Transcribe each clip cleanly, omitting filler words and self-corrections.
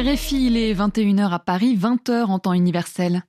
RFI, il est 21h à Paris, 20h en temps universel.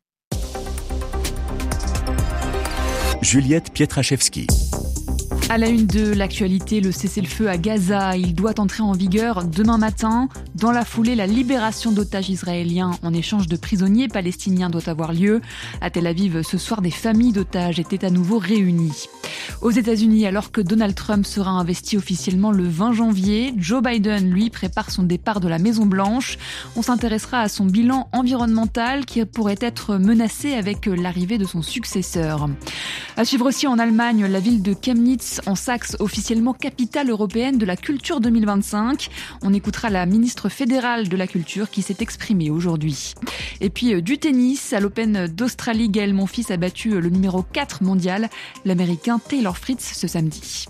Juliette Pietraszewski. À la une de l'actualité, le cessez-le-feu à Gaza, il doit entrer en vigueur demain matin. Dans la foulée, la libération d'otages israéliens en échange de prisonniers palestiniens doit avoir lieu. À Tel Aviv, ce soir, des familles d'otages étaient à nouveau réunies. Aux États-Unis, alors que Donald Trump sera investi officiellement le 20 janvier, Joe Biden, lui, prépare son départ de la Maison-Blanche. On s'intéressera à son bilan environnemental qui pourrait être menacé avec l'arrivée de son successeur. À suivre aussi en Allemagne, la ville de Chemnitz en Saxe, officiellement capitale européenne de la culture 2025. On écoutera la ministre fédérale de la culture qui s'est exprimée aujourd'hui. Et puis du tennis, à l'Open d'Australie, Gaël Monfils a battu le numéro 4 mondial, l'américain Taylor Fritz, ce samedi.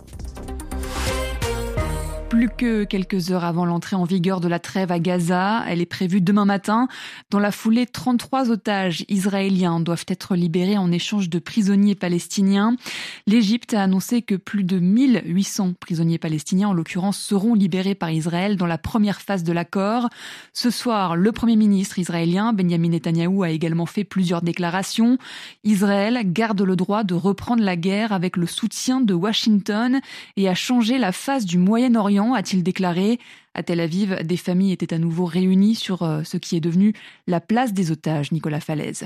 Plus que quelques heures avant l'entrée en vigueur de la trêve à Gaza, elle est prévue demain matin. Dans la foulée, 33 otages israéliens doivent être libérés en échange de prisonniers palestiniens. L'Égypte a annoncé que plus de 1800 prisonniers palestiniens, en l'occurrence, seront libérés par Israël dans la première phase de l'accord. Ce soir, le Premier ministre israélien, Benjamin Netanyahou, a également fait plusieurs déclarations. Israël garde le droit de reprendre la guerre avec le soutien de Washington et a changé la face du Moyen-Orient, a-t-il déclaré. À Tel Aviv, des familles étaient à nouveau réunies sur ce qui est devenu la place des otages. Nicolas Falaise.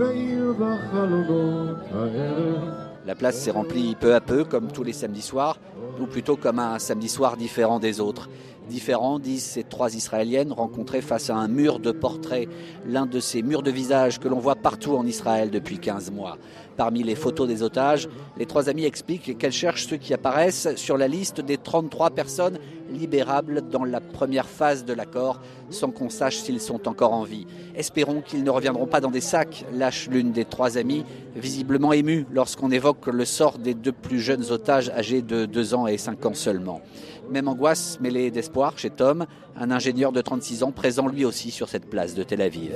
La place s'est remplie peu à peu, comme tous les samedis soirs, ou plutôt comme un samedi soir différent des autres. Différent, disent ces trois Israéliennes rencontrées face à un mur de portraits, l'un de ces murs de visage que l'on voit partout en Israël depuis 15 mois. Parmi les photos des otages, les trois amies expliquent qu'elles cherchent ceux qui apparaissent sur la liste des 33 personnes libérables dans la première phase de l'accord, sans qu'on sache s'ils sont encore en vie. Espérons qu'ils ne reviendront pas dans des sacs, lâche l'une des trois amies, visiblement émue lorsqu'on évoque le sort des deux plus jeunes otages âgés de 2 ans et 5 ans seulement. Même angoisse mêlée d'espoir chez Tom, un ingénieur de 36 ans présent lui aussi sur cette place de Tel Aviv.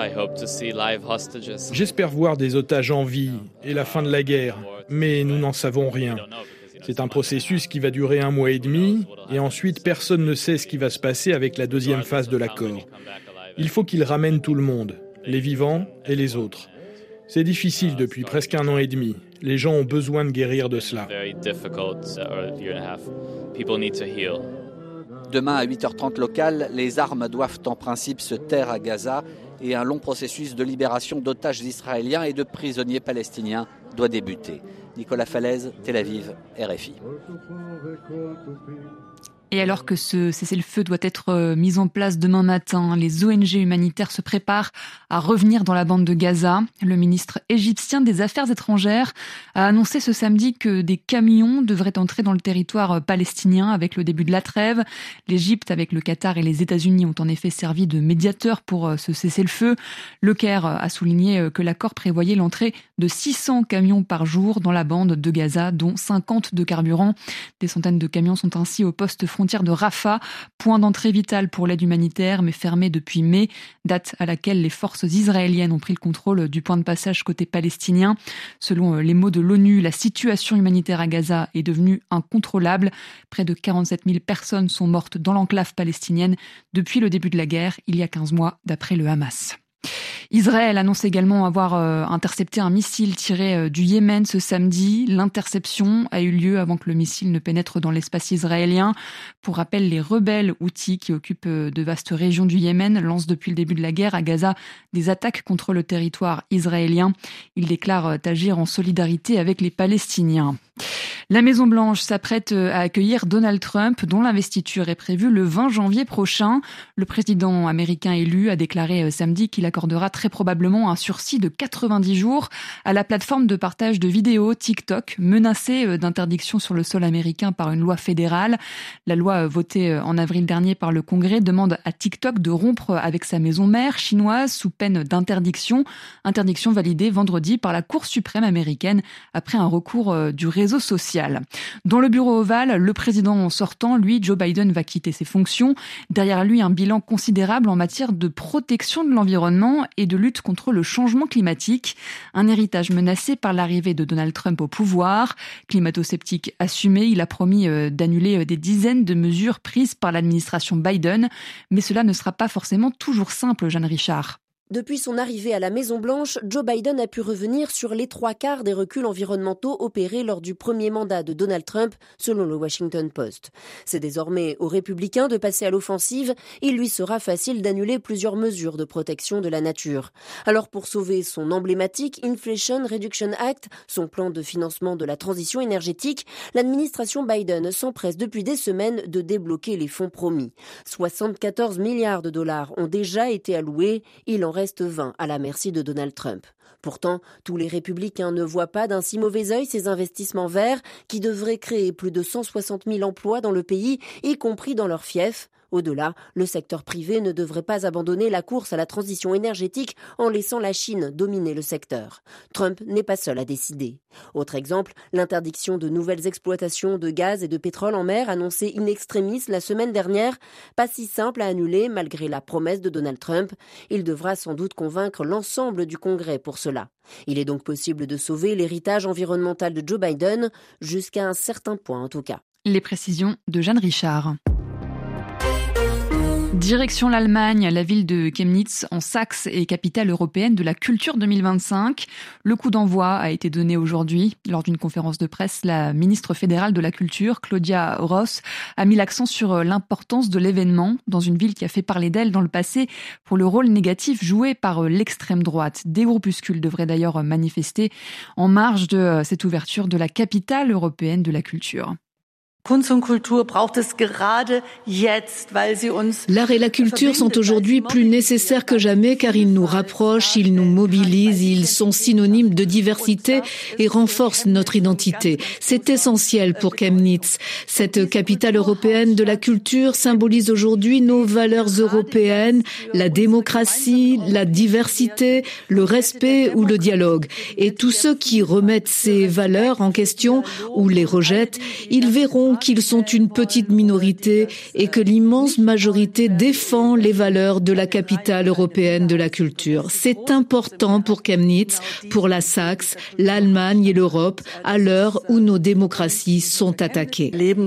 J'espère voir des otages en vie et la fin de la guerre, mais nous n'en savons rien. C'est un processus qui va durer 1 mois et demi, et ensuite personne ne sait ce qui va se passer avec la deuxième phase de l'accord. Il faut qu'il ramène tout le monde, les vivants et les autres. C'est difficile depuis presque 1 an et demi. Les gens ont besoin de guérir de cela. Demain à 8h30 locale, les armes doivent en principe se taire à Gaza et un long processus de libération d'otages israéliens et de prisonniers palestiniens doit débuter. Nicolas Falaise, Tel Aviv, RFI. Et alors que ce cessez-le-feu doit être mis en place demain matin, les ONG humanitaires se préparent à revenir dans la bande de Gaza. Le ministre égyptien des Affaires étrangères a annoncé ce samedi que des camions devraient entrer dans le territoire palestinien avec le début de la trêve. L'Égypte, avec le Qatar et les États-Unis, ont en effet servi de médiateurs pour ce cessez-le-feu. Le Caire a souligné que l'accord prévoyait l'entrée de 600 camions par jour dans la bande de Gaza, dont 50 de carburant. Des centaines de camions sont ainsi au poste frontière de Rafah, point d'entrée vital pour l'aide humanitaire, mais fermé depuis mai, date à laquelle les forces israéliennes ont pris le contrôle du point de passage côté palestinien. Selon les mots de l'ONU, la situation humanitaire à Gaza est devenue incontrôlable. Près de 47 000 personnes sont mortes dans l'enclave palestinienne depuis le début de la guerre, il y a 15 mois, d'après le Hamas. Israël annonce également avoir intercepté un missile tiré du Yémen ce samedi. L'interception a eu lieu avant que le missile ne pénètre dans l'espace israélien. Pour rappel, les rebelles houthis qui occupent de vastes régions du Yémen lancent depuis le début de la guerre à Gaza des attaques contre le territoire israélien. Ils déclarent agir en solidarité avec les Palestiniens. La Maison-Blanche s'apprête à accueillir Donald Trump, dont l'investiture est prévue le 20 janvier prochain. Le président américain élu a déclaré samedi qu'il accordera très probablement un sursis de 90 jours à la plateforme de partage de vidéos TikTok, menacée d'interdiction sur le sol américain par une loi fédérale. La loi votée en avril dernier par le Congrès demande à TikTok de rompre avec sa maison mère chinoise sous peine d'interdiction. Interdiction validée vendredi par la Cour suprême américaine après un recours du réseau social. crucial. Dans le bureau ovale, le président sortant, lui, Joe Biden, va quitter ses fonctions. Derrière lui, un bilan considérable en matière de protection de l'environnement et de lutte contre le changement climatique. Un héritage menacé par l'arrivée de Donald Trump au pouvoir. Climato-sceptique assumé, il a promis d'annuler des dizaines de mesures prises par l'administration Biden. Mais cela ne sera pas forcément toujours simple, Jeanne Richard. Depuis son arrivée à la Maison-Blanche, Joe Biden a pu revenir sur les 3/4 des reculs environnementaux opérés lors du premier mandat de Donald Trump, selon le Washington Post. C'est désormais aux républicains de passer à l'offensive. Il lui sera facile d'annuler plusieurs mesures de protection de la nature. Alors pour sauver son emblématique Inflation Reduction Act, son plan de financement de la transition énergétique, l'administration Biden s'empresse depuis des semaines de débloquer les fonds promis. 74 milliards de dollars ont déjà été alloués. Il en reste 20 à la merci de Donald Trump. Pourtant, tous les républicains ne voient pas d'un si mauvais œil ces investissements verts qui devraient créer plus de 160 000 emplois dans le pays, y compris dans leur fief. Au-delà, le secteur privé ne devrait pas abandonner la course à la transition énergétique en laissant la Chine dominer le secteur. Trump n'est pas seul à décider. Autre exemple, l'interdiction de nouvelles exploitations de gaz et de pétrole en mer annoncée in extremis la semaine dernière, pas si simple à annuler malgré la promesse de Donald Trump. Il devra sans doute convaincre l'ensemble du Congrès pour cela. Il est donc possible de sauver l'héritage environnemental de Joe Biden, jusqu'à un certain point en tout cas. Les précisions de Jeanne Richard. Direction l'Allemagne, la ville de Chemnitz en Saxe est capitale européenne de la culture 2025. Le coup d'envoi a été donné aujourd'hui. Lors d'une conférence de presse, la ministre fédérale de la culture, Claudia Ross, a mis l'accent sur l'importance de l'événement dans une ville qui a fait parler d'elle dans le passé pour le rôle négatif joué par l'extrême droite. Des groupuscules devraient d'ailleurs manifester en marge de cette ouverture de la capitale européenne de la culture. L'art et la culture sont aujourd'hui plus nécessaires que jamais car ils nous rapprochent, ils nous mobilisent, ils sont synonymes de diversité et renforcent notre identité. C'est essentiel pour Chemnitz. Cette capitale européenne de la culture symbolise aujourd'hui nos valeurs européennes, la démocratie, la diversité, le respect ou le dialogue. Et tous ceux qui remettent ces valeurs en question ou les rejettent, ils verront qu'ils sont une petite minorité et que l'immense majorité défend les valeurs de la capitale européenne de la culture. C'est important pour Chemnitz, pour la Saxe, l'Allemagne et l'Europe, à l'heure où nos démocraties sont attaquées.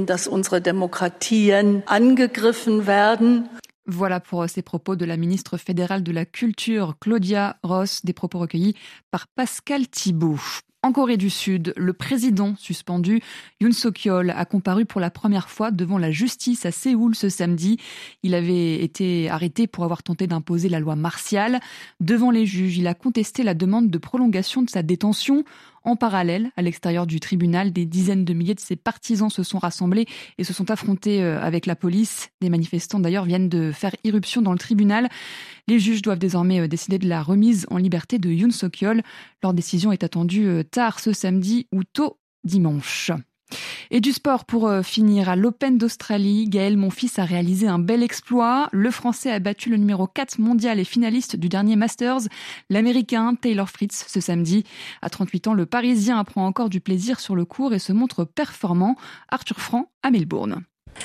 Voilà pour ces propos de la ministre fédérale de la Culture, Claudia Ross, des propos recueillis par Pascal Thibault. En Corée du Sud, le président suspendu, Yoon Suk-yeol, a comparu pour la première fois devant la justice à Séoul ce samedi. Il avait été arrêté pour avoir tenté d'imposer la loi martiale. Devant les juges, il a contesté la demande de prolongation de sa détention. En parallèle, à l'extérieur du tribunal, des dizaines de milliers de ses partisans se sont rassemblés et se sont affrontés avec la police. Des manifestants d'ailleurs viennent de faire irruption dans le tribunal. Les juges doivent désormais décider de la remise en liberté de Yoon Suk-yeol. Leur décision est attendue tard ce samedi ou tôt dimanche. Et du sport pour finir, à l'Open d'Australie, Gaël Monfils a réalisé un bel exploit. Le Français a battu le numéro 4 mondial et finaliste du dernier Masters, l'Américain Taylor Fritz, ce samedi. À 38 ans, le Parisien apprend encore du plaisir sur le court et se montre performant. Arthur Franc à Melbourne.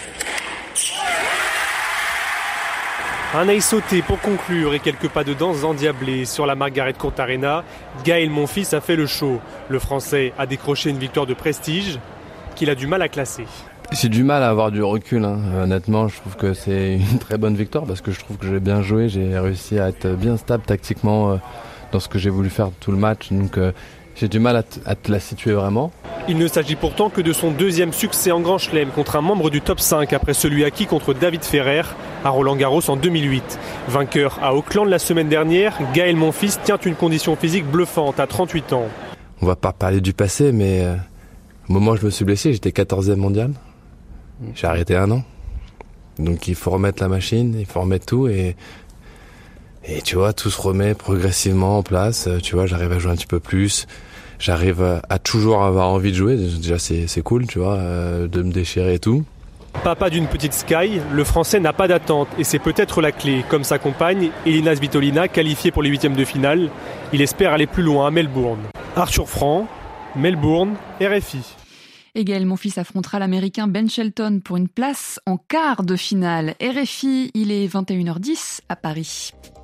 Un ail sauté pour conclure et quelques pas de danse endiablés. Sur la Margaret Court Arena, Gaël Monfils a fait le show. Le Français a décroché une victoire de prestige qu'il a du mal à classer. J'ai du mal à avoir du recul, honnêtement. Je trouve que c'est une très bonne victoire parce que je trouve que j'ai bien joué. J'ai réussi à être bien stable tactiquement dans ce que j'ai voulu faire tout le match. Donc j'ai du mal à te la situer vraiment. Il ne s'agit pourtant que de son deuxième succès en Grand Chelem contre un membre du top 5 après celui acquis contre David Ferrer à Roland-Garros en 2008. Vainqueur à Auckland la semaine dernière, Gaël Monfils tient une condition physique bluffante à 38 ans. On va pas parler du passé, mais au moment où je me suis blessé, j'étais 14e mondial. J'ai arrêté 1 an. Donc il faut remettre la machine, il faut remettre tout et tu vois, tout se remet progressivement en place. Tu vois, j'arrive à jouer un petit peu plus. J'arrive à toujours avoir envie de jouer. Déjà, c'est cool, tu vois, de me déchirer et tout. Papa d'une petite Sky, le Français n'a pas d'attente et c'est peut-être la clé. Comme sa compagne, Elina Svitolina, qualifiée pour les 8e de finale, il espère aller plus loin à Melbourne. Arthur Franc, Melbourne, RFI. Et Gaël Monfils affrontera l'Américain Ben Shelton pour une place en quart de finale. RFI, il est 21h10 à Paris.